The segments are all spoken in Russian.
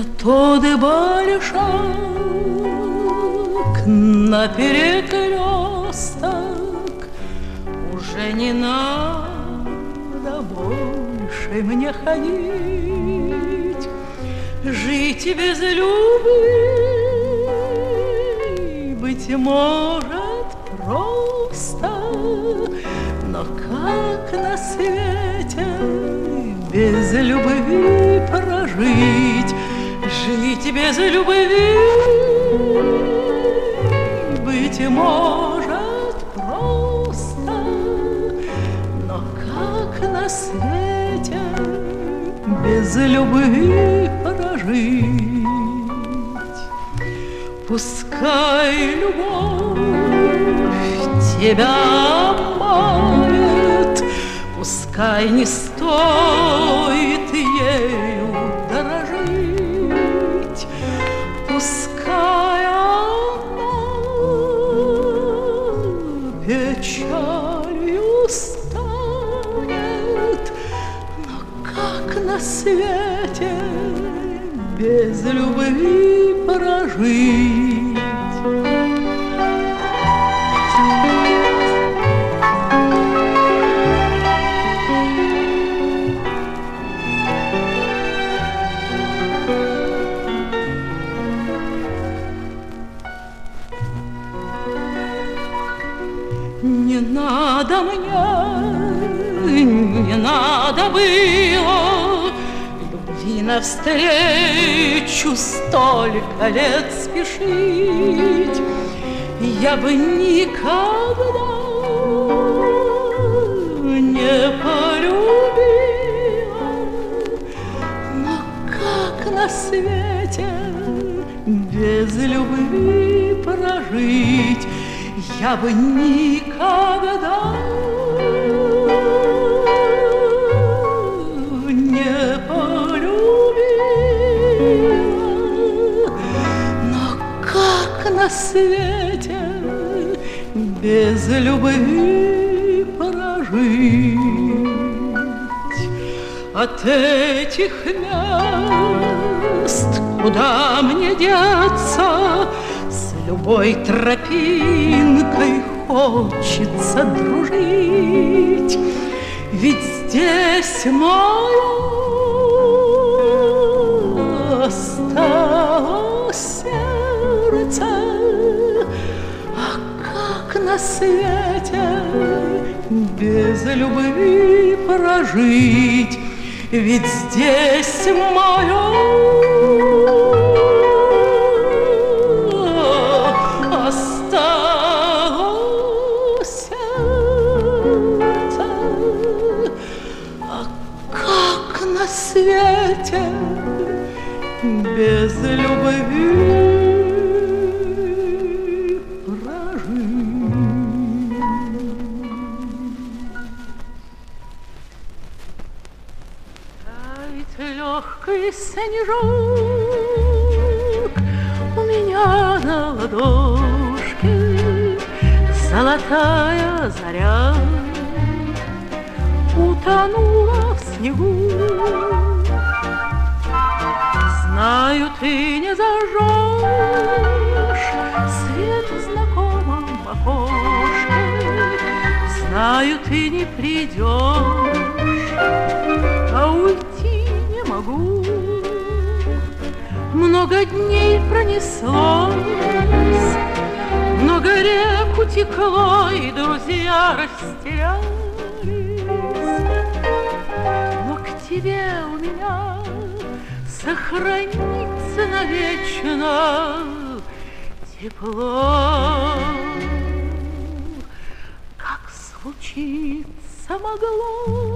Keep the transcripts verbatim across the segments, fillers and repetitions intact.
тот большак на перекресток. Уже не надо больше мне ходить, жить без любви, быть может, просто. Но как на свете без любви прожить? Жить без любви, быть может, просто. Но как на свете без любви прожить? Пускай любовь тебя обманет, пускай не стоит ею дорожить, пускай она печалью станет, но как на свете без любви прожить? Не надо мне, не надо было любви навстречу столько лет спешить. Я бы никогда не полюбила, но как на свете без любви прожить? Я бы никогда не полюбила, но как на свете без любви прожить? От этих мест куда мне деться? Любой тропинкой хочется дружить, ведь здесь мое осталось сердце. А как на свете без любви прожить? Ведь здесь мое свете без любви прожить. Тает легкий снежок у меня на ладошке, золотая заря утонула в снегу. Знаю, ты не зажжешь свет в знакомом окошке, знаю, ты не придешь, а уйти не могу. Много дней пронеслось, много рек утекло, и друзья растерялись, но к тебе у меня сохранится навечно тепло. Как случиться могло,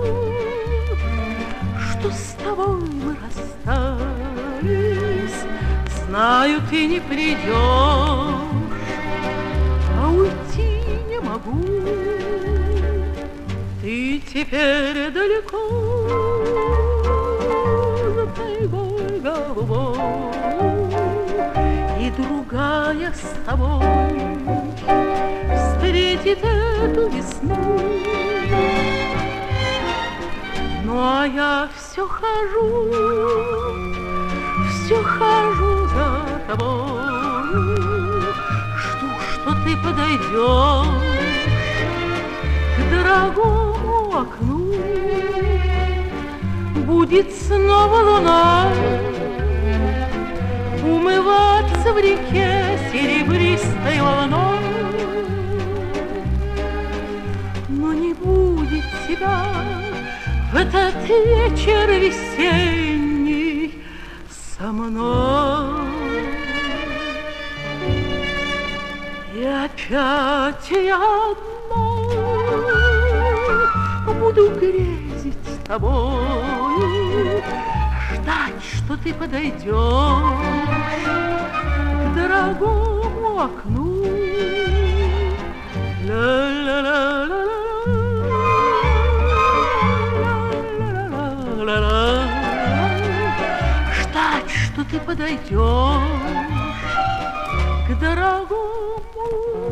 что с тобой мы расстались? Знаю, ты не придешь, а уйти не могу. Ты теперь далеко, тайгой голубой, и другая с тобой встретит эту весну. Ну а я все хожу, все хожу за тобой, жду, что ты подойдешь к дорогому окну. Будет снова луна умываться в реке серебристой волной, но не будет тебя в этот вечер весенний со мной. И опять я одна буду грезить с тобой, ждать, что ты подойдешь к дорогому окну. Ла-ла-ла-ла-ла. Ждать, что ты подойдешь к дорогому